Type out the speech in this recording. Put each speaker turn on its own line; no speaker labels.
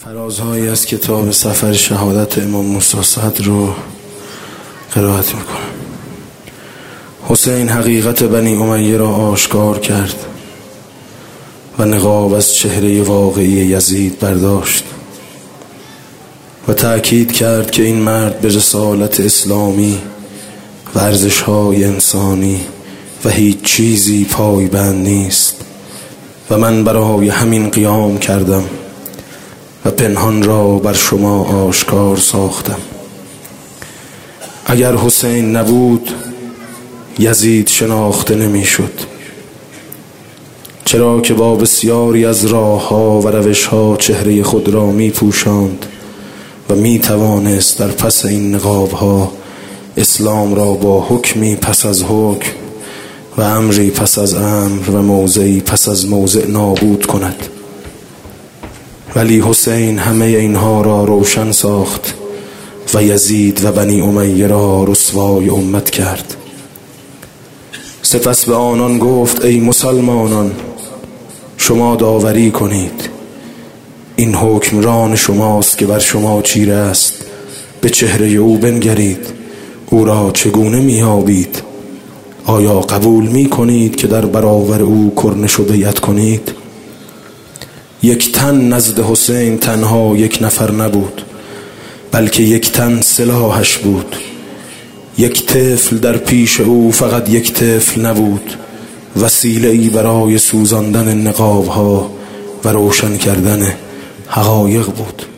فرازهایی از کتاب سفر شهادت امام موسی صدر رو قرائت میکنم. حسین حقیقت بنی امیه را آشکار کرد و نقاب از چهره واقعی یزید برداشت و تأکید کرد که این مرد به رسالت اسلامی و ارزش‌های انسانی و هیچ چیزی پایبند نیست و من برای همین قیام کردم و پنهان را بر شما آشکار ساختم. اگر حسین نبود یزید شناخته نمی‌شد، چرا که با بسیاری از راه‌ها و روش‌ها چهره خود را می‌پوشاند و می‌توانست در پس این نقاب‌ها اسلام را با حکمی پس از حکم و امری پس از امر و موضعی پس از موضع نابود کند. ولی حسین همه اینها را روشن ساخت و یزید و بنی امیه را رسوای امت کرد. سپس به آنان گفت ای مسلمانان، شما داوری کنید، این حکمران شماست که بر شما چیره است، به چهره او بنگرید، او را چگونه میابید؟ آیا قبول میکنید که در برابر او کرنش و بیعت کنید؟ یک تن نزد حسین تنها یک نفر نبود، بلکه یک تن سلاحش بود. یک طفل در پیش او فقط یک طفل نبود، وسیله‌ای برای سوزاندن نقاب‌ها و روشن کردن حقایق بود.